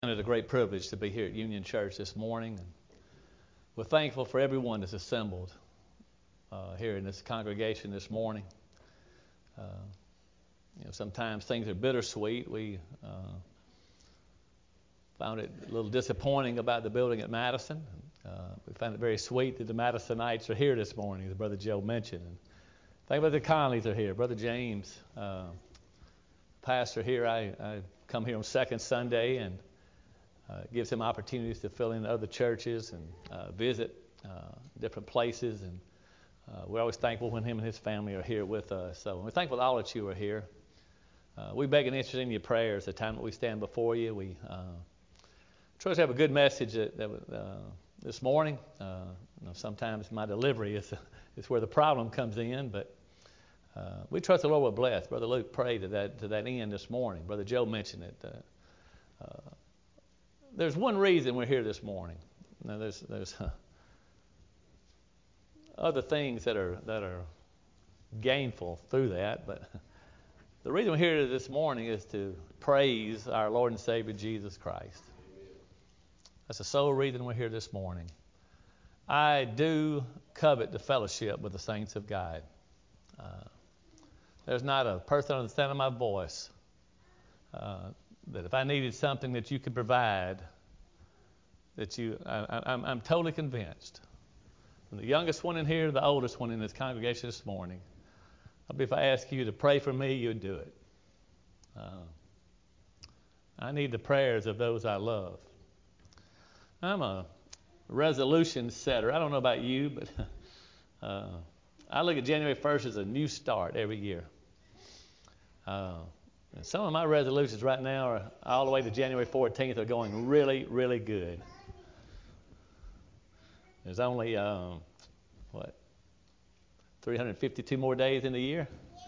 It's a great privilege to be here at Union Church this morning. And we're thankful for everyone that's assembled here in this congregation this morning. Uh, Sometimes things are bittersweet. We found it a little disappointing about the building at Madison. We found it very sweet that the Madisonites are here this morning, as Brother Joe mentioned. And thank about the Conleys are here. Brother James, pastor here. I come here on second Sunday and gives him opportunities to fill in other churches and visit different places. And we're always thankful when him and his family are here with us. So we're thankful that all of you are here. We beg and interest in your prayers the time that we stand before you. We try to have a good message this morning. Sometimes my delivery is where the problem comes in, but we trust the Lord will bless. Brother Luke prayed to that end this morning. Brother Joe mentioned it. There's one reason we're here this morning. Now, there's other things that are gainful through that, but the reason we're here this morning is to praise our Lord and Savior Jesus Christ. That's the sole reason we're here this morning. I do covet the fellowship with the saints of God. There's not a person on the sound of my voice that if I needed something that you could provide, I'm totally convinced. From the youngest one in here to the oldest one in this congregation this morning, if I ask you to pray for me, you'd do it. I need the prayers of those I love. I'm a resolution setter. I don't know about you, but I look at January 1st as a new start every year. And some of my resolutions right now are all the way to January 14th are going really, really good. There's only, 352 more days in the year?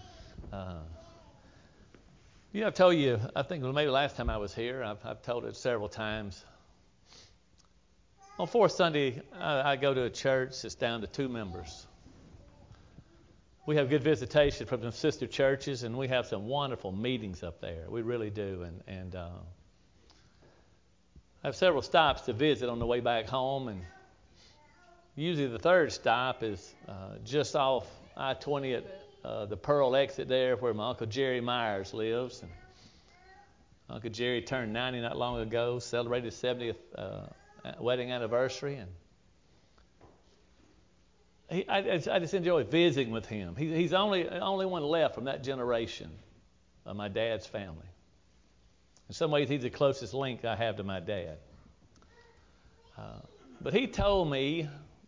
I've told you, I think maybe last time I was here, I've told it several times. On fourth Sunday, I go to a church that's down to 2 members. We have good visitation from the sister churches, and we have some wonderful meetings up there. We really do. And I have several stops to visit on the way back home, and usually the third stop is just off I-20 at the Pearl exit there where my Uncle Jerry Myers lives. And Uncle Jerry turned 90 not long ago, celebrated his 70th wedding anniversary, and I just enjoy visiting with him. He's the only one left from that generation of my dad's family. In some ways, he's the closest link I have to my dad. But he told me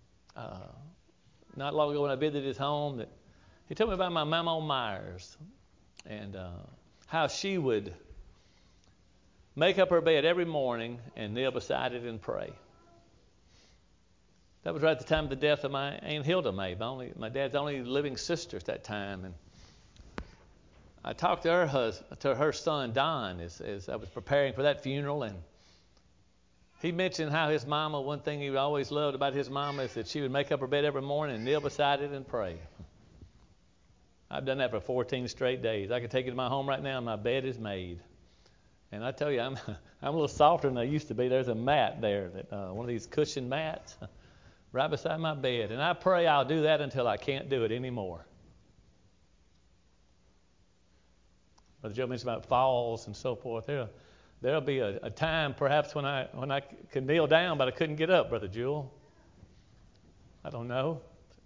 not long ago when I visited his home that he told me about my Mama Myers and how she would make up her bed every morning and kneel beside it and pray. That was right at the time of the death of my Aunt Hilda May, my dad's only living sister at that time. And I talked to her son Don as I was preparing for that funeral, and he mentioned how his mama, one thing he always loved about his mama is that she would make up her bed every morning and kneel beside it and pray. I've done that for 14 straight days. I can take it to my home right now and my bed is made. And I tell you, I'm a little softer than I used to be. There's a mat there, one of these cushion mats, right beside my bed. And I pray I'll do that until I can't do it anymore. Brother Joe mentioned about falls and so forth. There'll be a time perhaps when I could kneel down, but I couldn't get up, Brother Jewel. I don't know.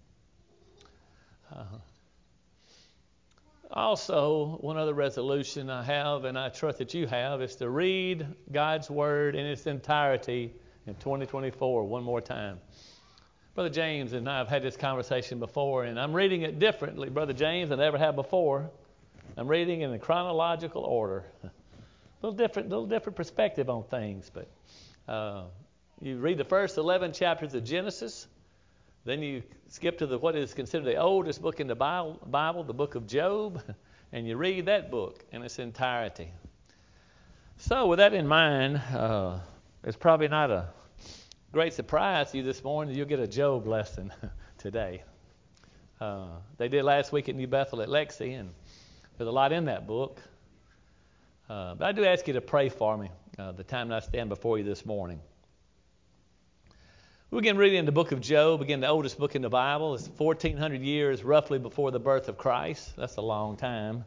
Also, one other resolution I have, and I trust that you have, is to read God's Word in its entirety in 2024 one more time. Brother James and I have had this conversation before, and I'm reading it differently, Brother James, than I ever have before. I'm reading in a chronological order. A little different perspective on things, but you read the first 11 chapters of Genesis, then you skip to what is considered the oldest book in the Bible, the book of Job, and you read that book in its entirety. So with that in mind, it's probably not a great surprise to you this morning that you'll get a Job lesson today. They did last week at New Bethel at Lexi, and there's a lot in that book. But I do ask you to pray for me the time that I stand before you this morning. We begin reading the book of Job, again the oldest book in the Bible. It's 1,400 years roughly before the birth of Christ. That's a long time.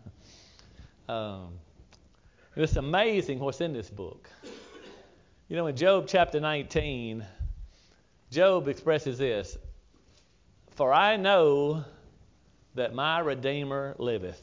It's amazing what's in this book. You know, in Job chapter 19, Job expresses this: "For I know that my Redeemer liveth."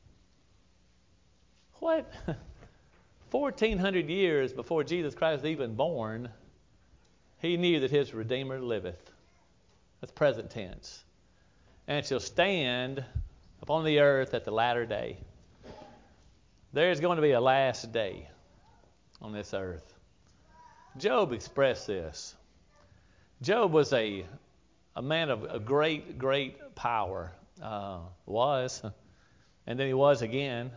What? 1,400 years before Jesus Christ was even born, he knew that his Redeemer liveth. That's present tense. "And shall stand upon the earth at the latter day." There's going to be a last day on this earth. Job expressed this. Job was a man of a great, great power. Was. And then he was again.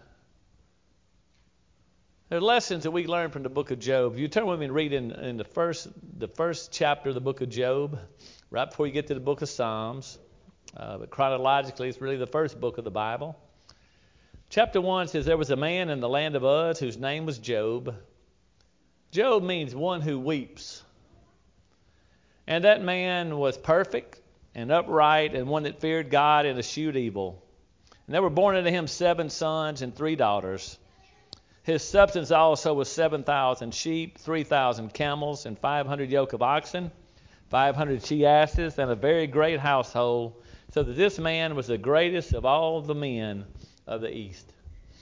There are lessons that we learn from the book of Job. You turn with me and read in the first chapter of the book of Job, right before you get to the book of Psalms. But chronologically, it's really the first book of the Bible. Chapter 1 says, "There was a man in the land of Uz whose name was Job." Job means one who weeps. "And that man was perfect and upright, and one that feared God and eschewed evil. And there were born unto him 7 sons and 3 daughters. His substance also was 7,000 sheep, 3,000 camels, and 500 yoke of oxen, 500 she-asses, and a very great household, so that this man was the greatest of all the men of the East."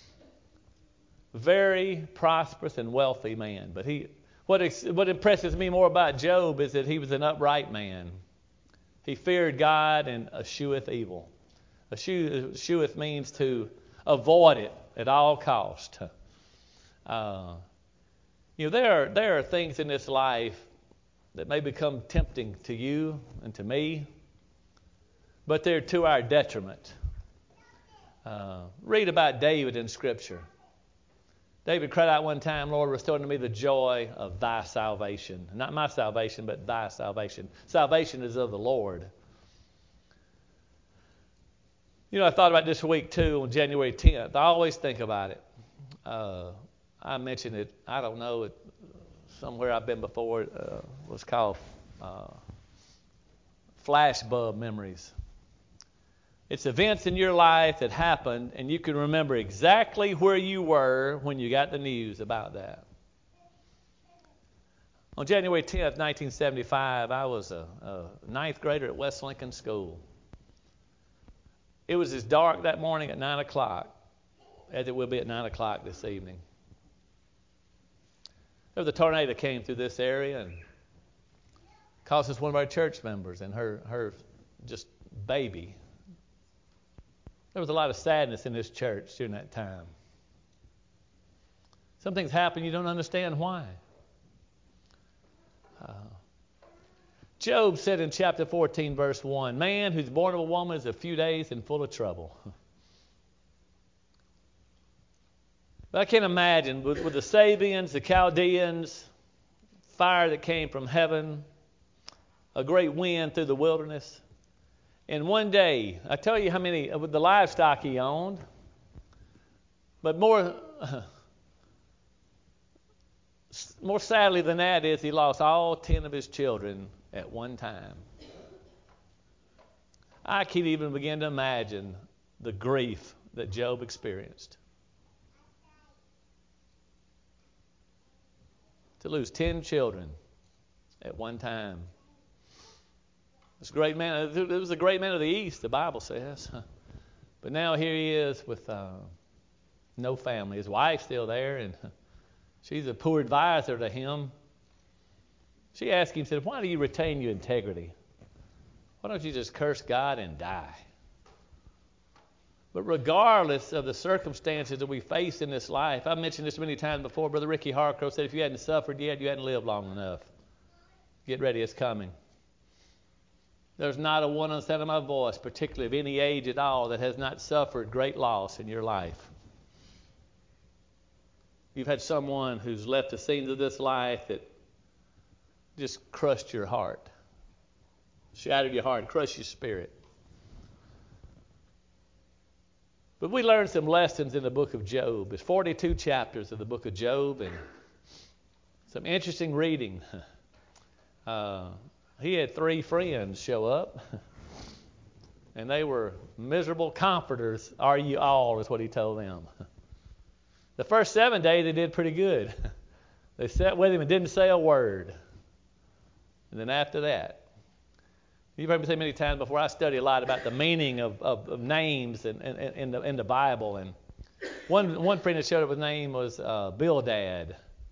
Very prosperous and wealthy man. But what impresses me more about Job is that he was an upright man. He feared God and escheweth evil. Escheweth means to avoid it at all cost. There are things in this life that may become tempting to you and to me, but they're to our detriment. Read about David in Scripture. David cried out one time, "Lord, restore unto me the joy of thy salvation." Not my salvation, but thy salvation. Salvation is of the Lord. I thought about this week too on January 10th. I always think about it. I mentioned it, I don't know, somewhere I've been before. It was called flashbulb memories. It's events in your life that happened, and you can remember exactly where you were when you got the news about that. On January 10th, 1975, I was a 9th grader at West Lincoln School. It was as dark that morning at 9 o'clock as it will be at 9 o'clock this evening. There was a tornado that came through this area and caused us one of our church members and her just baby. There was a lot of sadness in this church during that time. Some things happen, you don't understand why. Job said in chapter 14, verse 1, "Man who's born of a woman is a few days and full of trouble." But I can't imagine, with the Sabians, the Chaldeans, fire that came from heaven, a great wind through the wilderness. And one day, I tell you how many, with the livestock he owned, but more sadly than that is he lost all 10 of his children at one time. I can't even begin to imagine the grief that Job experienced. To lose 10 children at one time. This great man, it was a great man of the East, the Bible says. But now here he is with no family. His wife's still there, and she's a poor advisor to him. She asked him, said, "Why do you retain your integrity? Why don't you just curse God and die?" But regardless of the circumstances that we face in this life, I've mentioned this many times before, Brother Ricky Harcrow said if you hadn't suffered yet, you hadn't lived long enough. Get ready, it's coming. There's not a one on the sound of my voice, particularly of any age at all, that has not suffered great loss in your life. You've had someone who's left the scenes of this life that just crushed your heart, shattered your heart, crushed your spirit. But we learned some lessons in the book of Job. There's 42 chapters of the book of Job, and some interesting reading. He had 3 friends show up, and they were miserable comforters. Are you all, is what he told them. The first 7 days they did pretty good. They sat with him and didn't say a word. And then after that, you've heard me say many times before, I study a lot about the meaning of names in the Bible. And one friend that showed up with name was Bildad.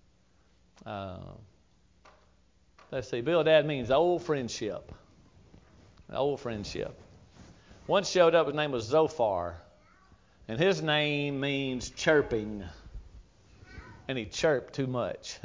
Let's see, Bildad means old friendship. Old friendship. One showed up, his name was Zophar. And his name means chirping. And he chirped too much.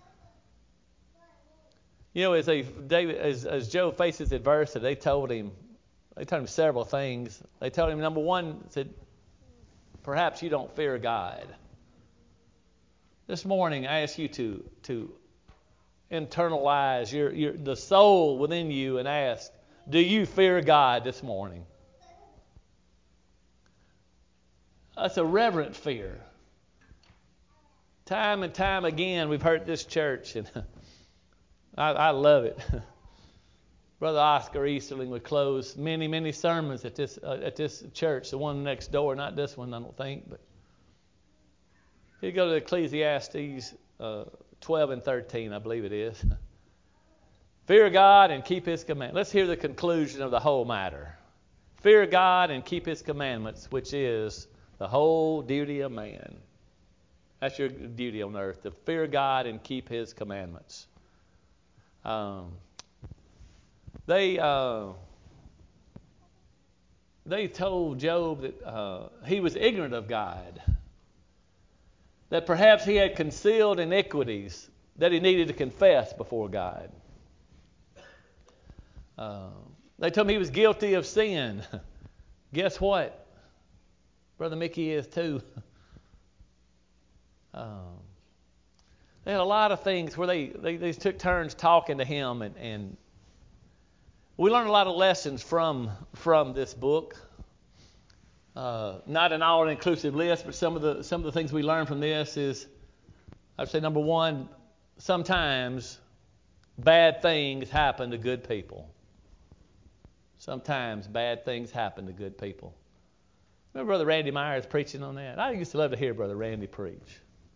You know, as Job faces adversity, they told him several things. They told him, number one, said, perhaps you don't fear God. This morning, I ask you to internalize the soul within you and ask, do you fear God this morning? That's a reverent fear. Time and time again, we've heard this church, and I love it. Brother Oscar Easterling would close many, many sermons at this church, the one next door, not this one, I don't think, but he'd go to Ecclesiastes 12 and 13, I believe it is. Fear God and keep His commandments. Let's hear the conclusion of the whole matter. Fear God and keep His commandments, which is the whole duty of man. That's your duty on earth, to fear God and keep His commandments. They told Job that he was ignorant of God, that perhaps he had concealed iniquities that he needed to confess before God. They told him he was guilty of sin. Guess what? Brother Mickey is too. They had a lot of things where they took turns talking to him, and we learned a lot of lessons from this book. Not an all-inclusive list, but some of the things we learned from this is, I'd say number one, sometimes bad things happen to good people. Sometimes bad things happen to good people. Remember Brother Randy Myers preaching on that? I used to love to hear Brother Randy preach.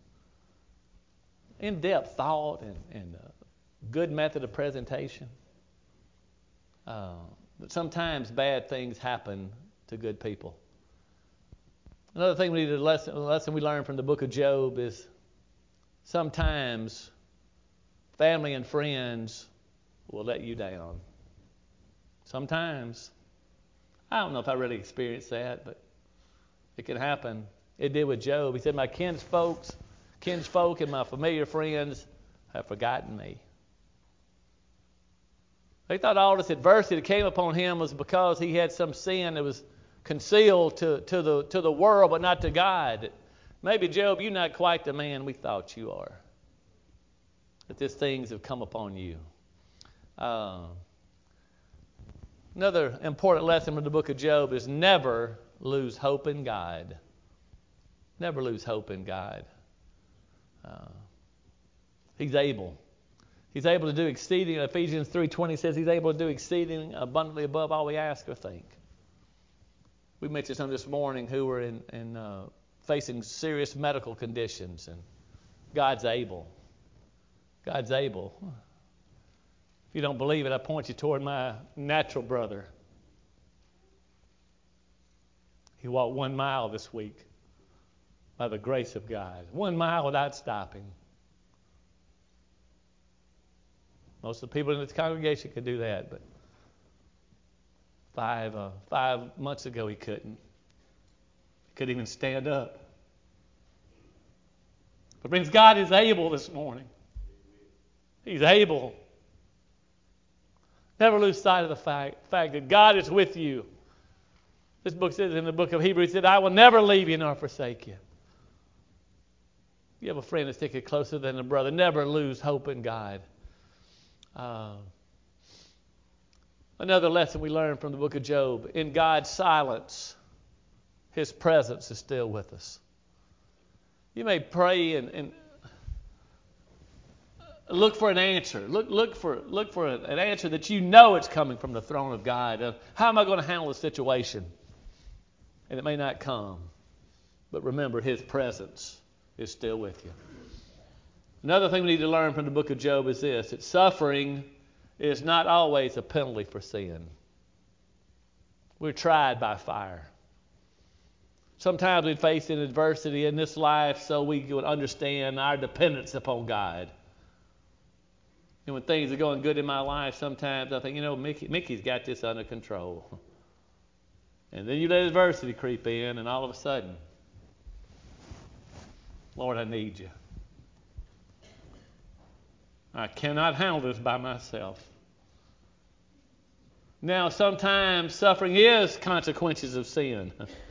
In-depth thought and good method of presentation. But sometimes bad things happen to good people. Another thing a lesson we learned from the book of Job is sometimes family and friends will let you down. Sometimes. I don't know if I really experienced that, but it can happen. It did with Job. He said, my kinsfolk and my familiar friends have forgotten me. They thought all this adversity that came upon him was because he had some sin that was concealed to the world, but not to God. Maybe, Job, you're not quite the man we thought you are. That these things have come upon you. Another important lesson from the book of Job is never lose hope in God. Never lose hope in God. He's able. He's able to do exceeding. Ephesians 3:20 says He's able to do exceeding abundantly above all we ask or think. We mentioned some this morning who were in facing serious medical conditions, and God's able. God's able. If you don't believe it, I point you toward my natural brother. He walked 1 mile this week by the grace of God. 1 mile without stopping. Most of the people in this congregation could do that, but 5 months ago he couldn't. He couldn't even stand up. But friends, God is able this morning. He's able. Never lose sight of the fact that God is with you. This book says in the book of Hebrews, that I will never leave you nor forsake you. You have a friend that's sticking closer than a brother. Never lose hope in God. Another lesson we learned from the book of Job. In God's silence, His presence is still with us. You may pray and look for an answer. Look for an answer that you know it's coming from the throne of God. How am I going to handle the situation? And it may not come. But remember, His presence is still with you. Another thing we need to learn from the book of Job is this: that suffering is not always a penalty for sin. We're tried by fire. Sometimes we face an adversity in this life so we would understand our dependence upon God. And when things are going good in my life, sometimes I think, Mickey's got this under control. And then you let adversity creep in, and all of a sudden, Lord, I need you. I cannot handle this by myself. Now, sometimes suffering is consequences of sin.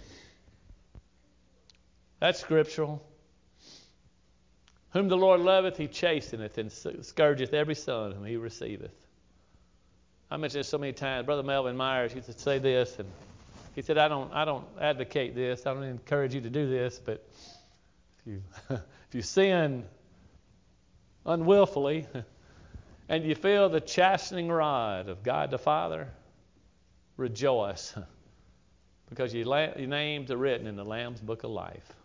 That's scriptural. Whom the Lord loveth, He chasteneth, and scourgeth every son whom He receiveth. I mentioned this so many times. Brother Melvin Myers used to say this, and he said, I don't advocate this. I don't encourage you to do this, but if you sin unwillfully and you feel the chastening rod of God the Father, rejoice, because your names are written in the Lamb's Book of Life.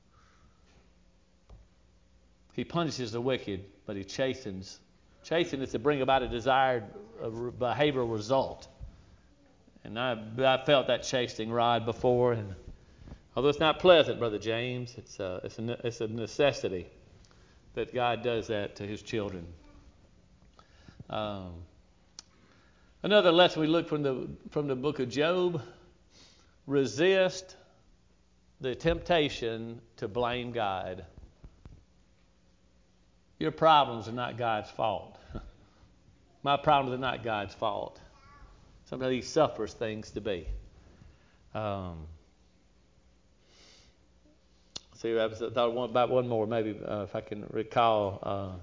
He punishes the wicked, but He chastens. Chasten is to bring about a desired behavioral result. And I felt that chastening rod before, and although it's not pleasant, Brother James, it's a necessity that God does that to His children. Another lesson we look from the book of Job: resist the temptation to blame God. Your problems are not God's fault. My problems are not God's fault. Sometimes He suffers things to be. See, I thought about one more, maybe if I can recall.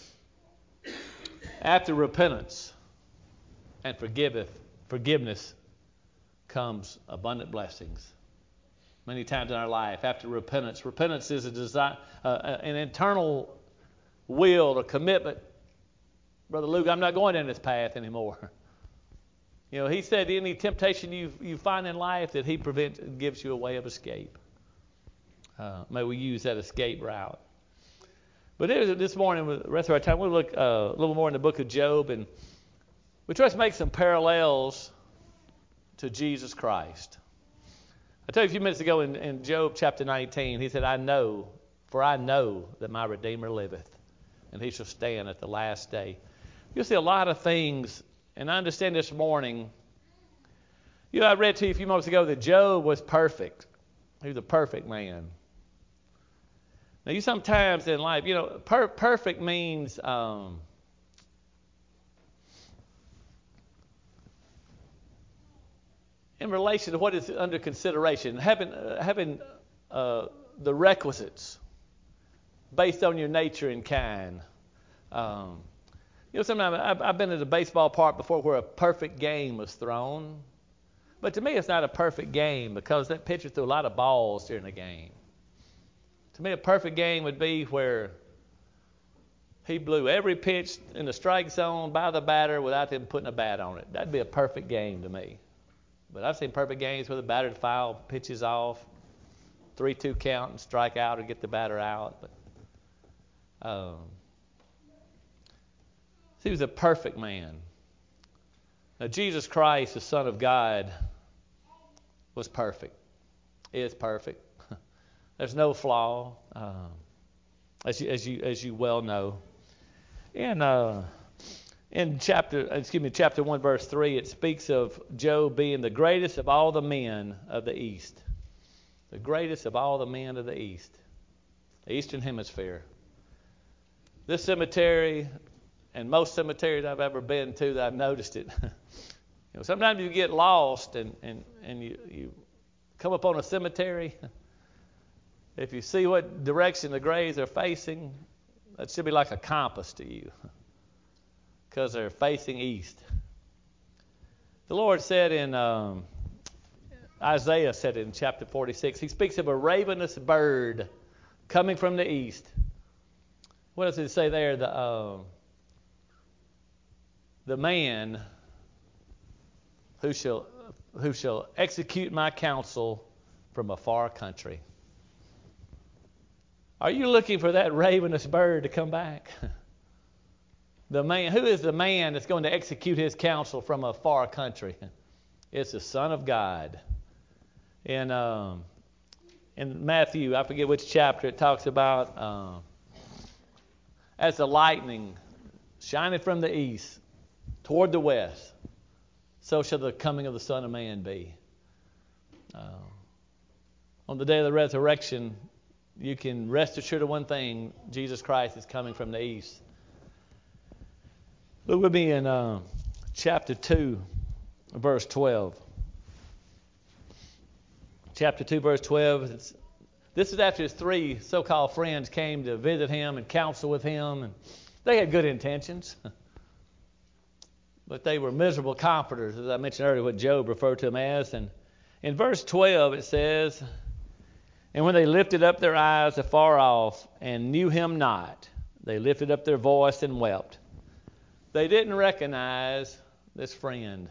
After repentance and forgiveness comes abundant blessings. Many times in our life, after repentance is a desire, an internal will or commitment. Brother Luke, I'm not going down this path anymore. He said any temptation you find in life, that He gives you a way of escape. May we use that escape route. But this morning, with the rest of our time, we'll look a little more in the book of Job, and we try to make some parallels to Jesus Christ. I told you a few minutes ago in Job chapter 19, he said, For I know that my Redeemer liveth, and He shall stand at the last day. You'll see a lot of things, and I understand this morning. I read to you a few moments ago that Job was perfect. He was a perfect man. Now, you sometimes in life, perfect means in relation to what is under consideration, having the requisites based on your nature and kind. Sometimes I've been at a baseball park before where a perfect game was thrown. But to me, it's not a perfect game because that pitcher threw a lot of balls during the game. To me, a perfect game would be where he blew every pitch in the strike zone by the batter without them putting a bat on it. That'd be a perfect game to me. But I've seen perfect games where the batter foul pitches off, 3-2 count and strike out or get the batter out. But he was a perfect man. Now, Jesus Christ, the Son of God, was perfect. Is perfect. There's no flaw, as you well know. In chapter 1, verse 3, it speaks of Job being the greatest of all the men of the East. The greatest of all the men of the East. The Eastern Hemisphere. This cemetery, and most cemeteries I've ever been to, that I've noticed it. Sometimes you get lost and you come upon a cemetery. If you see what direction the graves are facing, that should be like a compass to you, because they're facing east. The Lord said in Isaiah said it in chapter 46. He speaks of a ravenous bird coming from the east. What does it say there? The man who shall execute my counsel from a far country. Are you looking for that ravenous bird to come back? The man, who is the man that's going to execute his counsel from a far country? It's the Son of God. In Matthew, I forget which chapter, it talks about as the lightning shining from the east toward the west, so shall the coming of the Son of Man be. On the day of the resurrection, you can rest assured of one thing: Jesus Christ is coming from the east. Look with me in chapter 2, verse 12. Chapter 2, verse 12. This is after his three so-called friends came to visit him and counsel with him. And they had good intentions. But they were miserable comforters, as I mentioned earlier, what Job referred to them as. And in verse 12 it says, "And when they lifted up their eyes afar off and knew him not, they lifted up their voice and wept." They didn't recognize this friend.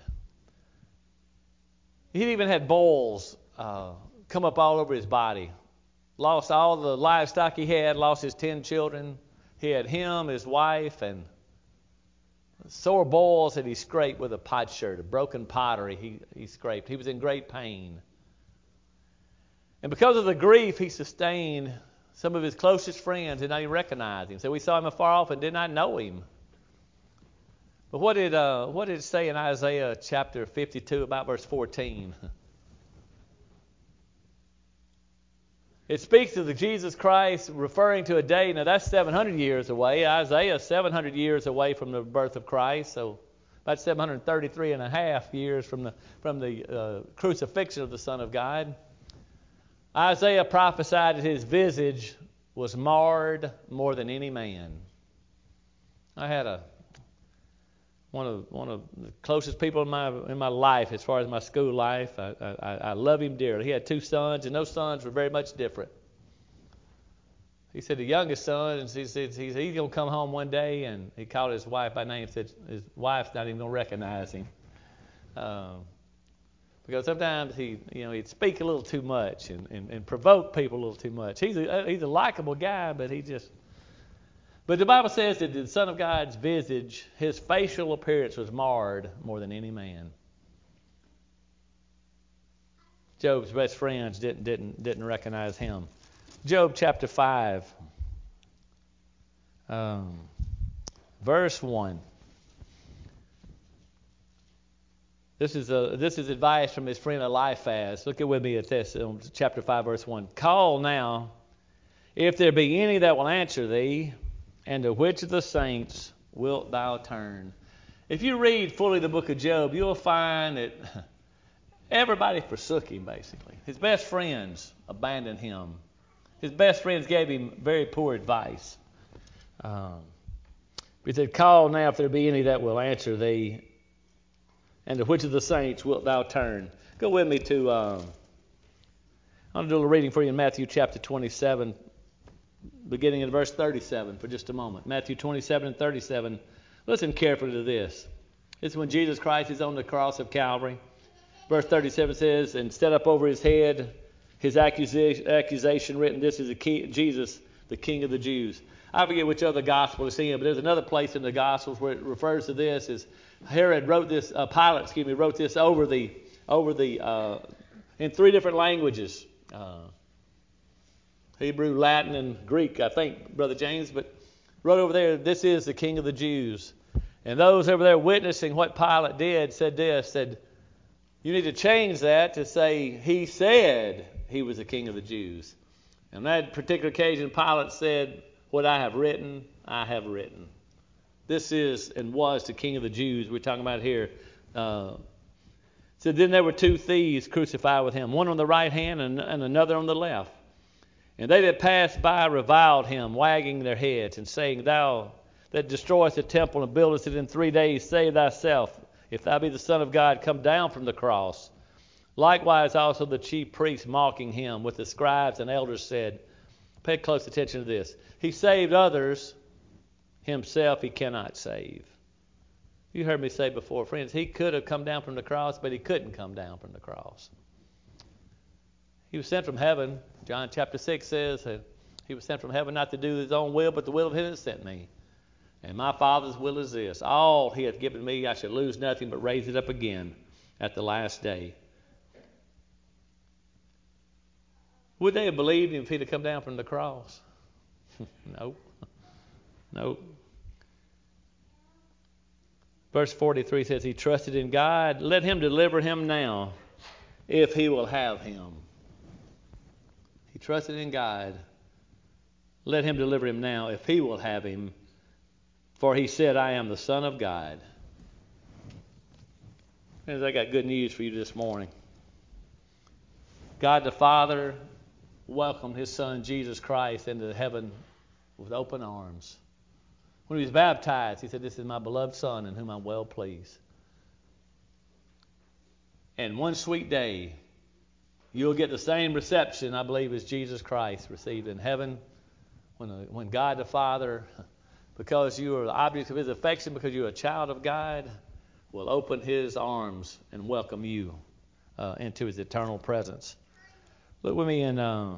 He even had boils come up all over his body. Lost all the livestock he had, lost his 10 children. He had him, his wife, and sore boils that he scraped with a potsherd, a broken pottery he scraped. He was in great pain. And because of the grief he sustained, some of his closest friends did not even recognize him. So we saw him afar off and did not know him. But what did it say in Isaiah chapter 52 about verse 14? It speaks of the Jesus Christ referring to a day. Now that's 700 years away. Isaiah is 700 years away from the birth of Christ, so about 733 and a half years from the crucifixion of the Son of God. Isaiah prophesied that his visage was marred more than any man. I had one of the closest people in my life as far as my school life. I love him dearly. He had 2 sons, and those sons were very much different. He said the youngest son, he said he's going to come home one day, and he called his wife by name. Said his wife's not even going to recognize him, because sometimes he'd speak a little too much and provoke people a little too much. He's a likable guy, but But the Bible says that the Son of God's visage, his facial appearance was marred more than any man. Job's best friends didn't recognize him. Job chapter 5, verse 1. This is advice from his friend Eliphaz. Look with me at this, chapter 5, verse 1. "Call now, if there be any that will answer thee, and to which of the saints wilt thou turn?" If you read fully the book of Job, you'll find that everybody forsook him, basically. His best friends abandoned him. His best friends gave him very poor advice. He said, "Call now if there be any that will answer thee, and to which of the saints wilt thou turn?" Go with me to, I'm going to do a little reading for you in Matthew chapter 27, beginning in verse 37 for just a moment. Matthew 27 and 37. Listen carefully to this. This is when Jesus Christ is on the cross of Calvary. Verse 37 says, "And set up over his head his accusation written, This is Jesus, the King of the Jews." I forget which other gospel it's in, but there's another place in the Gospels where it refers to this as Pilate wrote this over the in 3 different languages. Hebrew, Latin, and Greek, I think, Brother James, but wrote over there, "This is the King of the Jews." And those over there witnessing what Pilate did said, "You need to change that to say, he said he was the King of the Jews." On that particular occasion, Pilate said, "What I have written, I have written." This is and was the King of the Jews we're talking about here. So then there were 2 thieves crucified with him, one on the right hand and another on the left. And they that passed by reviled him, wagging their heads, and saying, "Thou that destroyest the temple and buildest it in 3 days, save thyself. If thou be the Son of God, come down from the cross. Likewise also the chief priests mocking him with the scribes and elders said, pay close attention to this. He saved others, himself he cannot save. You heard me say before, friends, he could have come down from the cross, but he couldn't come down from the cross. He was sent from heaven. John chapter 6 says that he was sent from heaven not to do his own will, but the will of him that sent me. And my Father's will is this: all he hath given me, I shall lose nothing, but raise it up again at the last day. Would they have believed him if he'd have come down from the cross? No. No. Verse 43 says, he trusted in God. Let him deliver him now, if he will have him. He trusted in God. Let him deliver him now, if he will have him. For he said, I am the Son of God. Friends, I got good news for you this morning. God the Father welcomed his Son, Jesus Christ, into heaven with open arms. When he was baptized, he said, this is my beloved Son in whom I'm well pleased. And one sweet day, you'll get the same reception, I believe, as Jesus Christ received in heaven when God the Father, because you are the object of his affection, because you're a child of God, will open his arms and welcome you into his eternal presence. Look with me in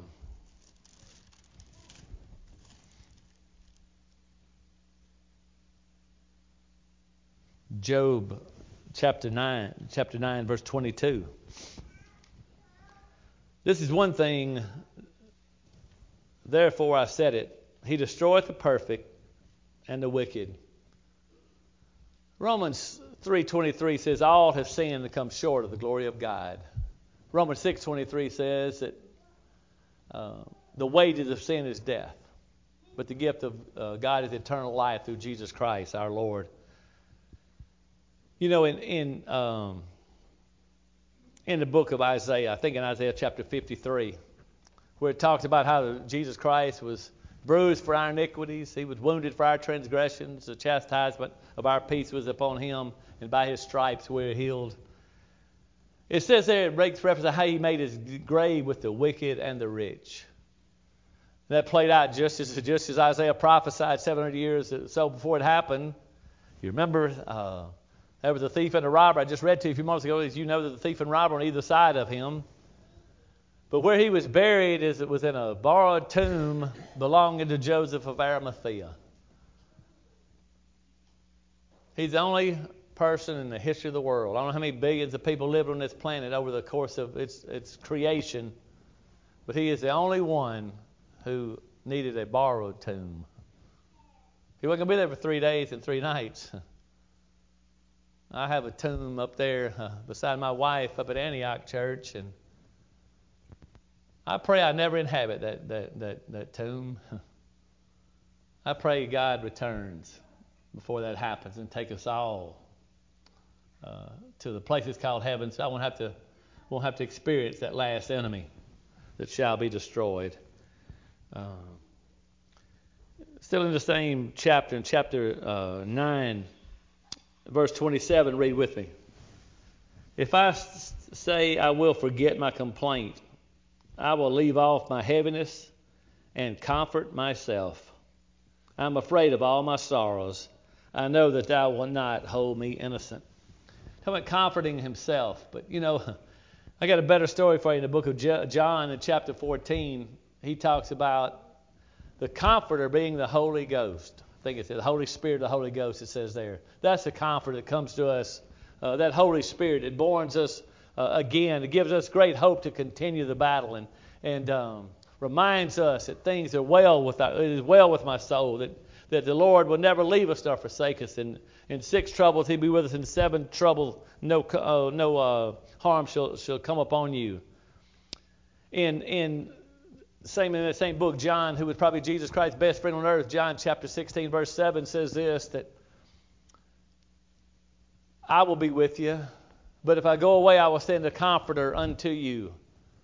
Job chapter 9, verse 22. This is one thing, therefore I said it, he destroyeth the perfect and the wicked. Romans 3:23 says, all have sinned and come short of the glory of God. Romans 6:23 says that the wages of sin is death, but the gift of God is eternal life through Jesus Christ our Lord. You know, in the book of Isaiah, I think in Isaiah chapter 53, where it talks about how Jesus Christ was bruised for our iniquities, he was wounded for our transgressions, the chastisement of our peace was upon him, and by his stripes we are healed. It says there, it makes reference to how he made his grave with the wicked and the rich. That played out just as Isaiah prophesied 700 years or so before it happened. You remember there was a thief and a robber. I just read to you a few moments ago. As you know, that the thief and robber on either side of him. But where he was buried it was in a borrowed tomb belonging to Joseph of Arimathea. He's the only person in the history of the world. I don't know how many billions of people lived on this planet over the course of its creation, but he is the only one who needed a borrowed tomb. He wasn't going to be there for 3 days and 3 nights. I have a tomb up there beside my wife up at Antioch Church, and I pray I never inhabit that tomb. I pray God returns before that happens and take us all to the place that's called heaven, so I won't have to experience that last enemy that shall be destroyed. Still in the same chapter, in chapter 9, verse 27, read with me. If I say I will forget my complaint, I will leave off my heaviness and comfort myself. I'm afraid of all my sorrows. I know that thou wilt not hold me innocent. Talking about comforting himself. But, you know, I got a better story for you in the book of John in chapter 14. He talks about the Comforter being the Holy Ghost. I think it's the Holy Spirit, the Holy Ghost, it says there. That's the Comforter that comes to us. That Holy Spirit, it borns us again. It gives us great hope to continue the battle and reminds us that things are it is well with my soul, that the Lord will never leave us nor forsake us. In 6 troubles, he'll be with us. In 7 troubles, no harm shall come upon you. In that same book, John, who was probably Jesus Christ's best friend on earth, John chapter 16, verse 7 says this, that I will be with you, but if I go away, I will send a comforter unto you.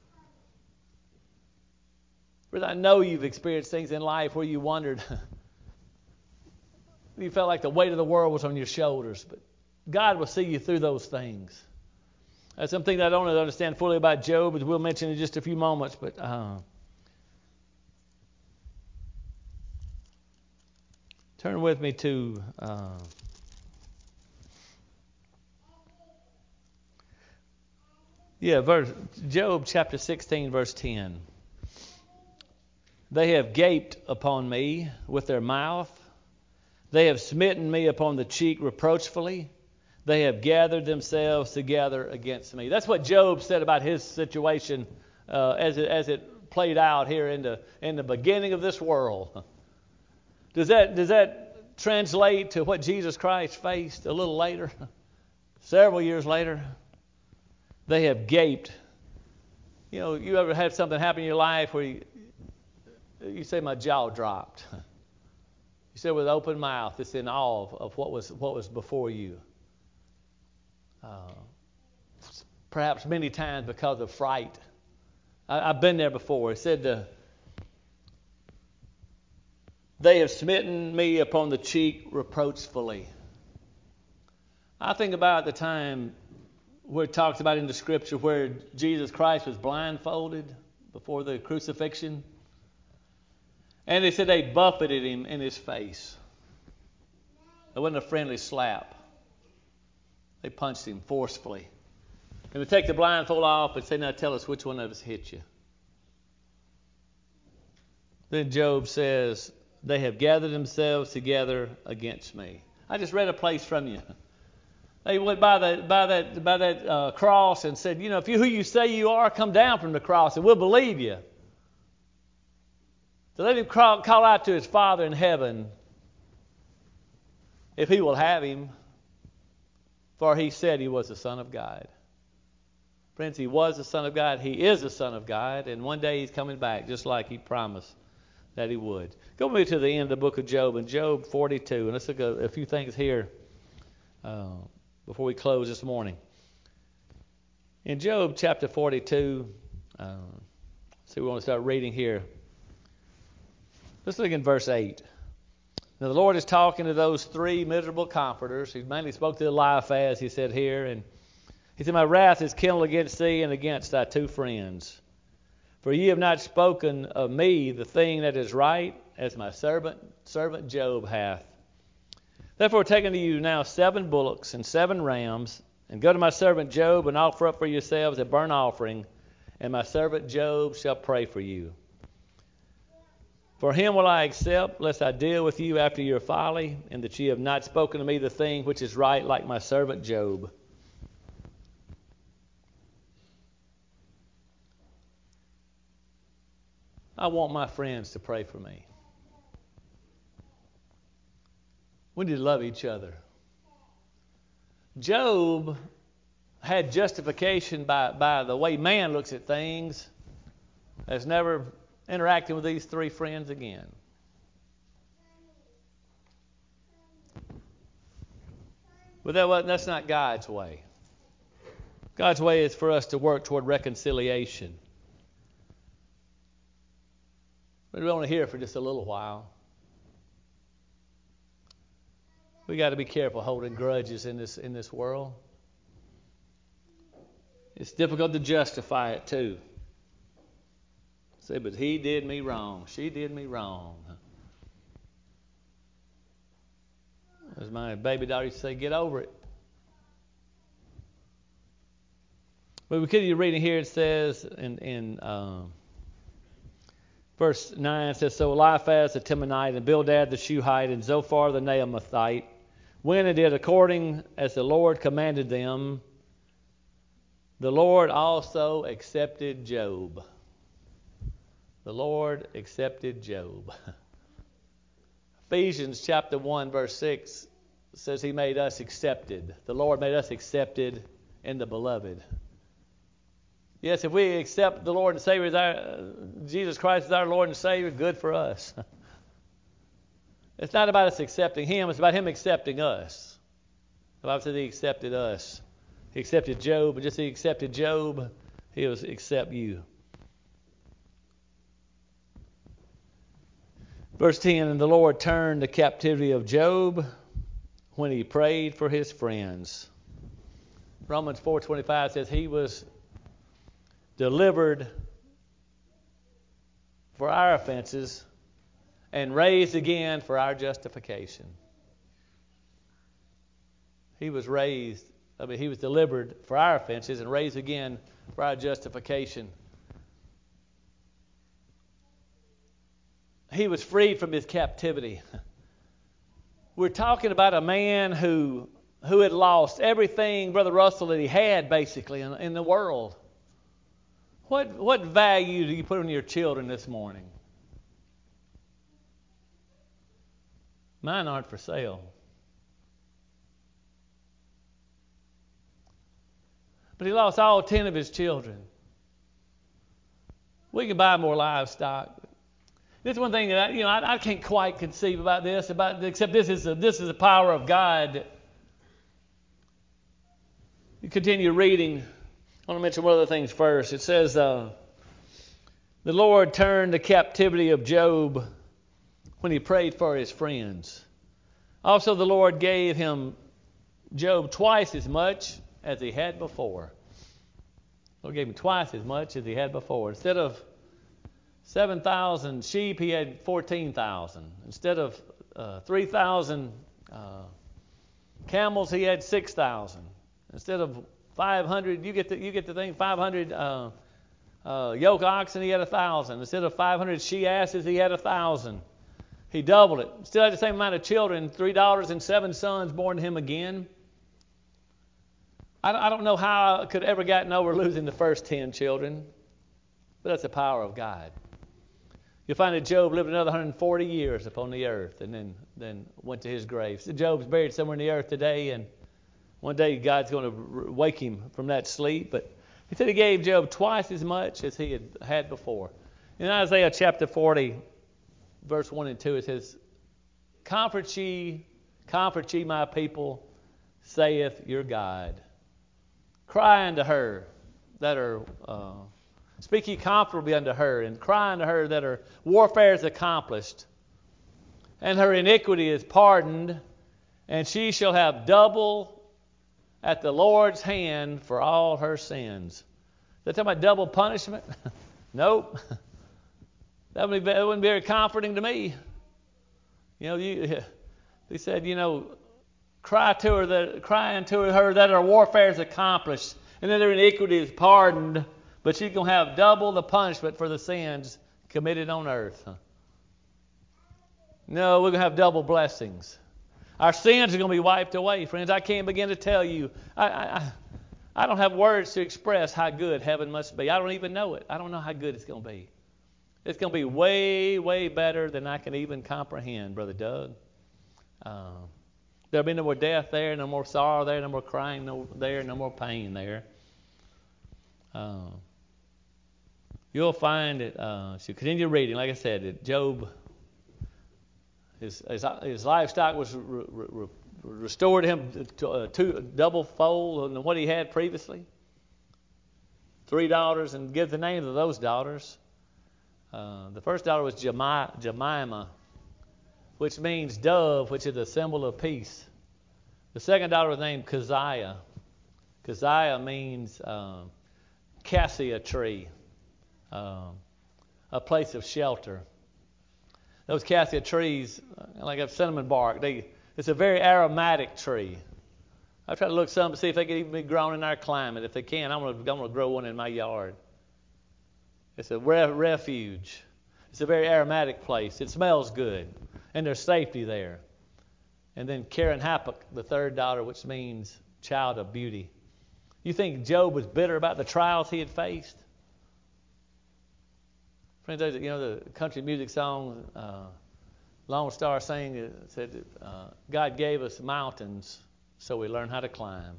Because I know you've experienced things in life where you wondered, you felt like the weight of the world was on your shoulders, but God will see you through those things. That's something that I don't understand fully about Job, as we'll mention in just a few moments. But turn with me to Job chapter 16, verse 10. They have gaped upon me with their mouth. They have smitten me upon the cheek reproachfully. They have gathered themselves together against me. That's what Job said about his situation as it played out here in the beginning of this world. Does that translate to what Jesus Christ faced a little later, several years later? They have gaped. You know, you ever had something happen in your life where you say, my jaw dropped. You said with open mouth, it's in awe of what was before you. Perhaps many times because of fright. I've been there before. It said, they have smitten me upon the cheek reproachfully. I think about the time where it talks about in the scripture where Jesus Christ was blindfolded before the crucifixion. And they said they buffeted him in his face. It wasn't a friendly slap. They punched him forcefully. And they take the blindfold off and say, now tell us which one of us hit you. Then Job says, they have gathered themselves together against me. I just read a place from you. They went by that cross and said, you know, if you who you say you are, come down from the cross and we'll believe you. So let him call out to his Father in heaven if he will have him, for he said he was the Son of God. Friends, he was the Son of God. He is the Son of God, and one day he's coming back just like he promised that he would. Go with me to the end of the book of Job, in Job 42, and let's look at a few things here before we close this morning. In Job chapter 42, we want to start reading here. Let's look in verse 8. Now the Lord is talking to those three miserable comforters. He mainly spoke to Eliphaz, he said here, and he said, my wrath is kindled against thee and against thy two friends. For ye have not spoken of me the thing that is right, as my servant Job hath. Therefore take unto you now 7 bullocks and 7 rams, and go to my servant Job, and offer up for yourselves a burnt offering, and my servant Job shall pray for you. For him will I accept, lest I deal with you after your folly, and that ye have not spoken to me the thing which is right, like my servant Job. I want my friends to pray for me. We need to love each other. Job had justification by the way man looks at things, as never interacting with these 3 friends again. But that's not God's way. God's way is for us to work toward reconciliation. But we only here for just a little while. We got to be careful holding grudges in this world. It's difficult to justify it too. Say, but he did me wrong. She did me wrong. As my baby daughter used to say, get over it. But we continue reading here. It says in verse 9, it says, so Eliphaz the Temanite and Bildad the Shuhite and Zophar the Naamathite went and did according as the Lord commanded them. The Lord also accepted Job. The Lord accepted Job. Ephesians chapter 1 verse 6 says he made us accepted. The Lord made us accepted in the beloved. Yes, if we accept the Lord and Savior, Jesus Christ is our Lord and Savior, good for us. It's not about us accepting Him, it's about Him accepting us. The Bible says He accepted us. He accepted Job, and just as He accepted Job, He will accept you. Verse 10, and the Lord turned the captivity of Job when he prayed for his friends. Romans 4:25 says he was delivered for our offenses and raised again for our justification. He was delivered for our offenses and raised again for our justification. He was freed from his captivity. We're talking about a man who had lost everything, Brother Russell, that he had basically in the world. What value do you put on your children this morning? Mine aren't for sale. But he lost all 10 of his children. We can buy more livestock. This is one thing that I can't quite conceive about this, except this is the power of God. You continue reading. I want to mention one other things first. It says, the Lord turned the captivity of Job when he prayed for his friends. Also, the Lord gave Job twice as much as he had before. The Lord gave him twice as much as he had before. Instead of 7,000 sheep, he had 14,000. Instead of 3,000 camels, he had 6,000. Instead of 500, you get the thing, 500 yoke oxen, he had 1,000. Instead of 500 she asses, he had 1,000. He doubled it. Still had the same amount of children, 3 daughters and 7 sons born to him again. I don't know how I could ever gotten over losing the first 10 children, but that's the power of God. You'll find that Job lived another 140 years upon the earth and then went to his grave. So Job's buried somewhere in the earth today, and one day God's going to wake him from that sleep. But he said he gave Job twice as much as he had before. In Isaiah chapter 40, verse 1 and 2, it says, comfort ye, my people, saith your God. Cry unto her that are, speak ye comfortably unto her, and cry unto her that her warfare is accomplished, and her iniquity is pardoned, and she shall have double at the Lord's hand for all her sins. Is that talking about double punishment? Nope. That wouldn't be very comforting to me. They said, cry unto her that her warfare is accomplished, and that her iniquity is pardoned, but she's going to have double the punishment for the sins committed on earth. No, we're going to have double blessings. Our sins are going to be wiped away, friends. I can't begin to tell you. I don't have words to express how good heaven must be. I don't even know it. I don't know how good it's going to be. It's going to be way, way better than I can even comprehend, Brother Doug. There'll be no more death there, no more sorrow there, no more crying there, no more pain there. You'll find that, if you continue reading, like I said, that Job, his livestock was restored to him to double fold than what he had previously. 3 daughters, and give the names of those daughters. The first daughter was Jemima, which means dove, which is a symbol of peace. The second daughter was named Keziah. Keziah means cassia tree, a place of shelter. Those cassia trees, like a cinnamon bark, it's a very aromatic tree. I've tried to look some to see if they can even be grown in our climate. If they can, I'm going to grow one in my yard. It's a refuge. It's a very aromatic place. It smells good, and there's safety there. And then Karen Happuch, the third daughter, which means child of beauty. You think Job was bitter about the trials he had faced? Friends, the country music song, Lone Star sang, said, God gave us mountains so we learn how to climb.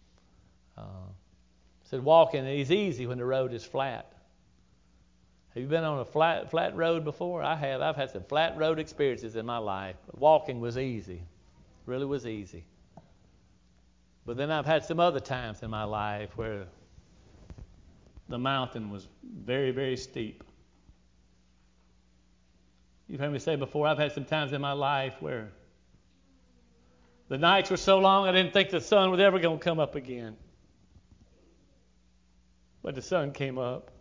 Said walking is easy when the road is flat. Have you been on a flat road before? I have. I've had some flat road experiences in my life. Walking was easy. Really was easy. But then I've had some other times in my life where the mountain was very, very steep. You've heard me say before, I've had some times in my life where the nights were so long I didn't think the sun was ever going to come up again. but the sun came up.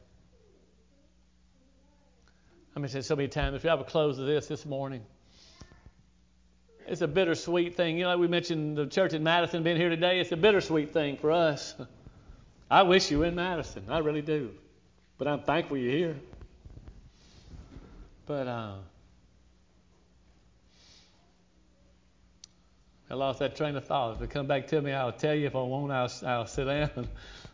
I said so many times, if you have a close of this morning, it's a bittersweet thing. You know, like we mentioned the church in Madison being here today, it's a bittersweet thing for us. I wish you were in Madison. I really do. But I'm thankful you're here. But I lost that train of thought. If it come back to me, I'll tell you. If I won't, I'll sit down.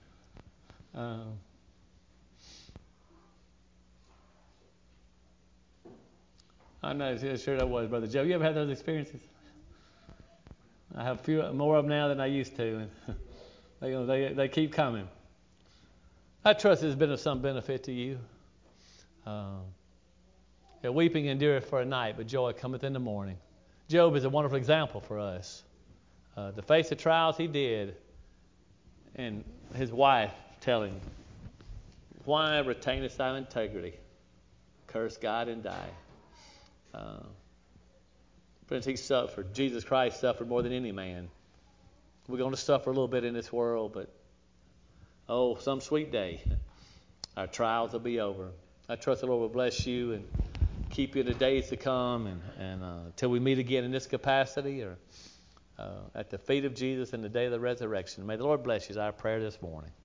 I know, sure that was, Brother Joe. You ever had those experiences? I have a few more of them now than I used to, and they keep coming. I trust it's been of some benefit to you. Weeping endureth for a night, but joy cometh in the morning. Job is a wonderful example for us. To face the trials he did, and his wife telling him, "Why retainest thou integrity? Curse God and die." Friends, he suffered. Jesus Christ suffered more than any man. We're going to suffer a little bit in this world, but some sweet day, our trials will be over. I trust the Lord will bless you and keep you in the days to come, and until we meet again in this capacity or at the feet of Jesus in the day of the resurrection. May the Lord bless you is our prayer this morning.